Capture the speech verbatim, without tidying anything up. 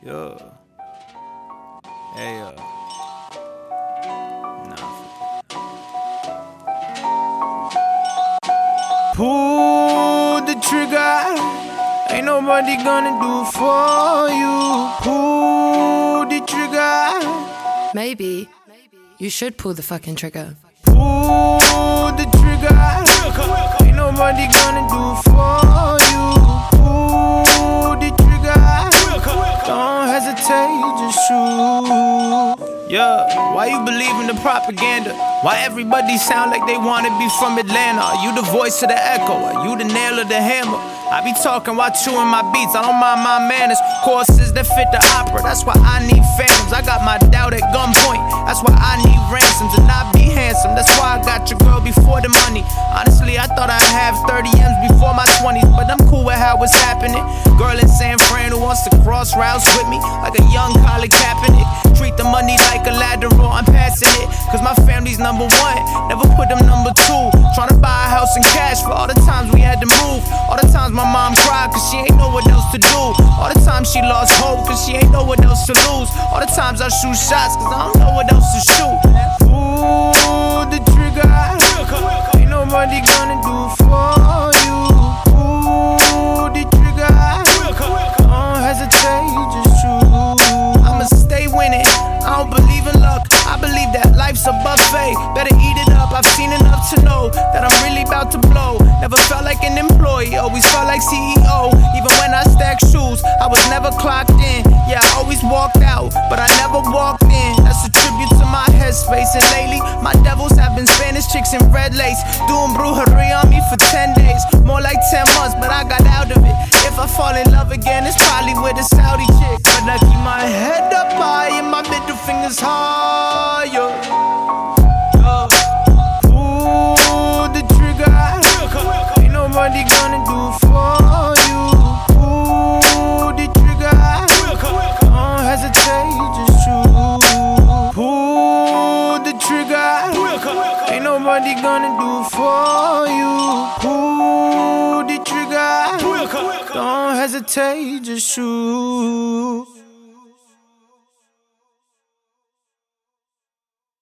Yeah. Hey, uh. Nah. Pull the trigger. Ain't nobody gonna do for you. Pull the trigger. Maybe you should pull the fucking trigger. Pull the trigger. Ain't nobody gonna do for you. Pull the trigger. Don't hesitate, just shoot. Yeah, why you believe in the propaganda? Why everybody sound like they wanna be from Atlanta? Are you the voice of the echo? Are you the nail of the hammer? I be talking while chewing my beats, I don't mind my manners. Courses that fit the opera, that's why I need phantoms. I got my doubt at gunpoint, that's why I need ransoms. And I be handsome, that's why I got your girl before the money. Honestly, I thought I'd have thirty M's before my twenties, but I'm cool with how it's happening. Girl in San Fran who wants to cross routes with me, like a young Colin Kaepernick. Treat the money like a lateral, I'm passing it, cause my family's number one, never put them number two. Tryna buy a house in cash for all the times we had to move. All the times my mom cried cause she ain't know what else to do. All the times she lost hope cause she ain't know what else to lose. All the times I shoot shots cause I don't know what else to shoot. Pull the trigger. Ain't nobody gonna do for you. Pull the trigger. Don't hesitate, just shoot. I'ma stay winning, I don't believe in luck. I believe that life's a buffet, better eat it up. I've seen enough to know that I'm really about to blow. Never felt like an employee, always felt like C E O. Even when I stacked shoes, I was never clocked in. Yeah, I always walked out, but I never walked in. That's a tribute to my headspace. And lately, my devils have been Spanish chicks in red lace, doing brujeria on me for ten days, more like ten months, but I got out of it. If I fall in love again, it's probably with a Saudi chick. But I keep my head up high and my middle fingers higher. Pull the trigger. Ain't nobody gonna do for you. Pull the trigger. Don't hesitate, just shoot. Pull the trigger. Ain't nobody gonna do for you. Pull the trigger. Don't hesitate, just shoot.